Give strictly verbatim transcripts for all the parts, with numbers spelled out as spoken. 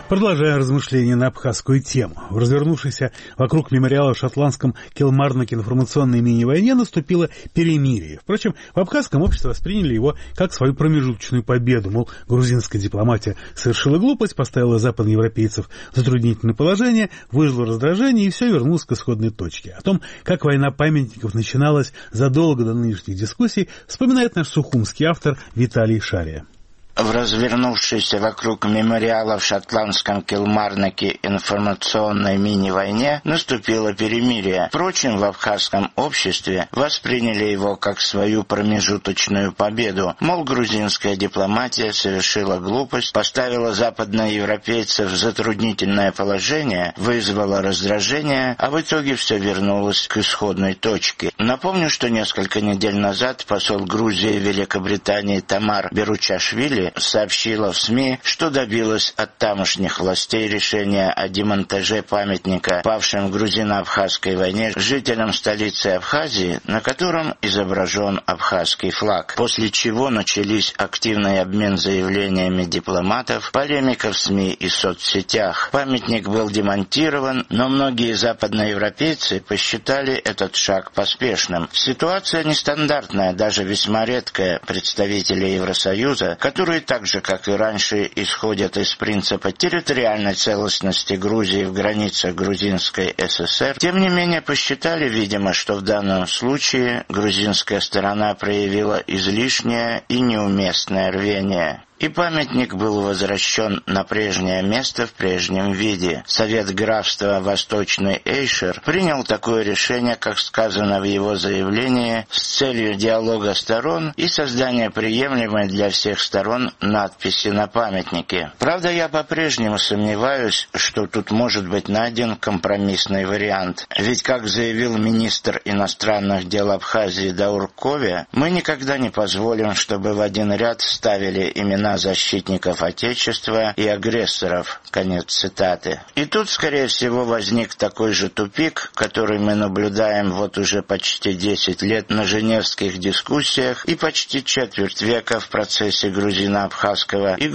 Продолжаем размышления на абхазскую тему. В развернувшейся вокруг мемориала в шотландском Килмарноке информационной мини-войне наступило перемирие. Впрочем, в абхазском обществе восприняли его как свою промежуточную победу. Мол, грузинская дипломатия совершила глупость, поставила западноевропейцев в затруднительное положение, выжило раздражение, и все вернулось к исходной точке. О том, как война памятников начиналась задолго до нынешних дискуссий, вспоминает наш сухумский автор Виталий Шария. В развернувшейся вокруг мемориала в шотландском Килмарноке информационной мини-войне наступило перемирие. Впрочем, в абхазском обществе восприняли его как свою промежуточную победу. Мол, грузинская дипломатия совершила глупость, поставила западноевропейцев в затруднительное положение, вызвала раздражение, а в итоге все вернулось к исходной точке. Напомню, что несколько недель назад посол Грузии в Великобритании Тамар Беручашвили сообщила в СМИ, что добилась от тамошних властей решения о демонтаже памятника павшим в грузино-абхазской войне жителям столицы Абхазии, на котором изображен абхазский флаг, после чего начались активный обмен заявлениями дипломатов, полемика в СМИ и соцсетях. Памятник был демонтирован, но многие западноевропейцы посчитали этот шаг поспешным. Ситуация нестандартная, даже весьма редкая. Представители Евросоюза, которые так же, как и раньше, исходят из принципа территориальной целостности Грузии в границах Грузинской ССР, тем не менее посчитали, видимо, что в данном случае грузинская сторона проявила излишнее и неуместное рвение. И памятник был возвращен на прежнее место в прежнем виде. Совет графства Восточный Эйшир принял такое решение, как сказано в его заявлении, с целью диалога сторон и создания приемлемой для всех сторон надписи на памятнике. Правда, я по-прежнему сомневаюсь, что тут может быть найден компромиссный вариант. Ведь, как заявил министр иностранных дел Абхазии Даур Кове, мы никогда не позволим, чтобы в один ряд ставили имена защитников Отечества и агрессоров. Конец цитаты. И тут, скорее всего, возник такой же тупик, который мы наблюдаем вот уже почти десять лет на женевских дискуссиях и почти четверть века в процессе грузино-абхазского и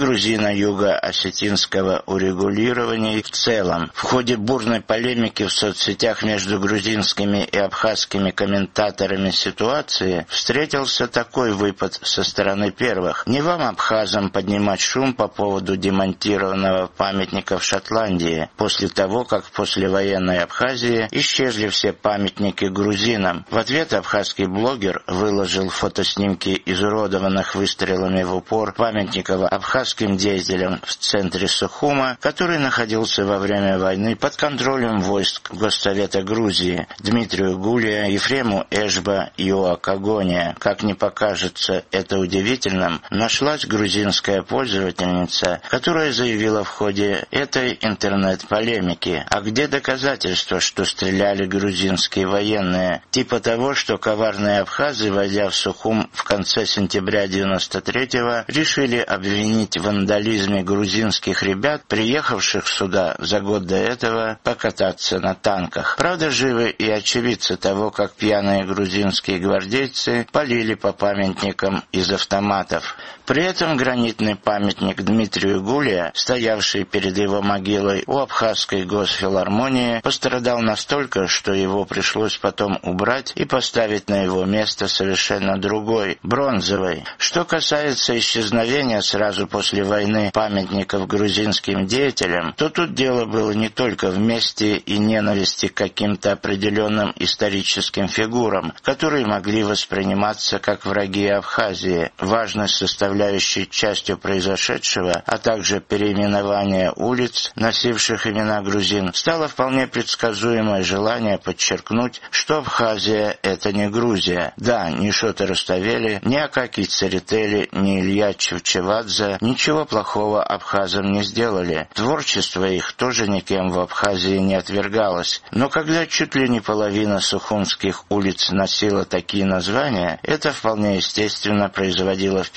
грузино-юго-осетинского урегулирования в целом. В ходе бурной полемики в соцсетях между грузинскими и абхазскими комментаторами ситуации встретился такой выпад со стороны первых. Не вам, абхазам, поднимать шум по поводу демонтированного памятника в Шотландии, после того, как в послевоенной Абхазии исчезли все памятники грузинам. В ответ абхазский блогер выложил фотоснимки изуродованных выстрелами в упор памятников абхазским деятелям в центре Сухума, который находился во время войны под контролем войск Госсовета Грузии, Дмитрию Гулия, Ефрему Эшба и Иоа Кагония. Как ни покажется это удивительным, нашлась грузинская пользовательница, которая заявила в ходе этой интернет-полемики: а где доказательства, что стреляли грузинские военные? Типа того, что коварные абхазы, войдя в Сухум в конце сентября девяносто третьего, решили обвинить в вандализме грузинских ребят, приехавших сюда за год до этого покататься на танках. Правда, живы и очевидцы того, как пьяные грузинские гвардейцы полили по памятникам из автоматов. При этом гранитный памятник Дмитрию Гулия, стоявший перед его могилой у Абхазской госфилармонии, пострадал настолько, что его пришлось потом убрать и поставить на его место совершенно другой, бронзовый. Что касается исчезновения сразу после войны памятников грузинским деятелям, то тут дело было не только в мести и ненависти к каким-то определенным историческим фигурам, которые могли восприниматься как враги Абхазии. Важной составляющей частью произошедшего, а также переименование улиц, носивших имена грузин, стало вполне предсказуемое желание подчеркнуть, что Абхазия — это не Грузия. Да, ни Шота Руставели, ни Акакий Церетели, ни Илья Чевчевадзе ничего плохого абхазам не сделали. Творчество их тоже никем в Абхазии не отвергалось. Но когда чуть ли не половина сухумских улиц носила такие названия, это вполне естественно производило впечатление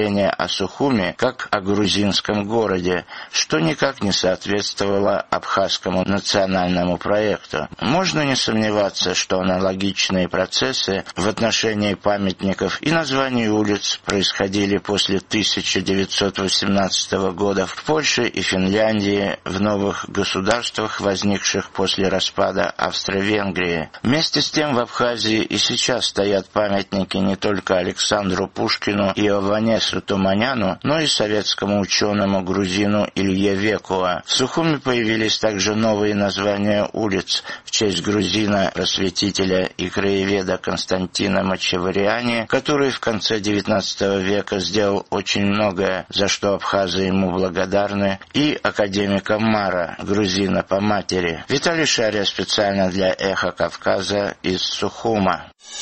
представление о Сухуми как о грузинском городе, что никак не соответствовало абхазскому национальному проекту. Можно не сомневаться, что аналогичные процессы в отношении памятников и названий улиц происходили после тысяча девятьсот восемнадцатого года в Польше и Финляндии, в новых государствах, возникших после распада Австро-Венгрии. Вместе с тем в Абхазии и сейчас стоят памятники не только Александру Пушкину и Ованесу Туманяну, но и советскому ученому-грузину Илье Векуа. В Сухуми появились также новые названия улиц в честь грузина-просветителя и краеведа Константина Мачавариани, который в конце девятнадцатого века сделал очень многое, за что абхазы ему благодарны, и академика Мара, грузина по матери. Виталий Шария специально для «Эхо Кавказа» из Сухума.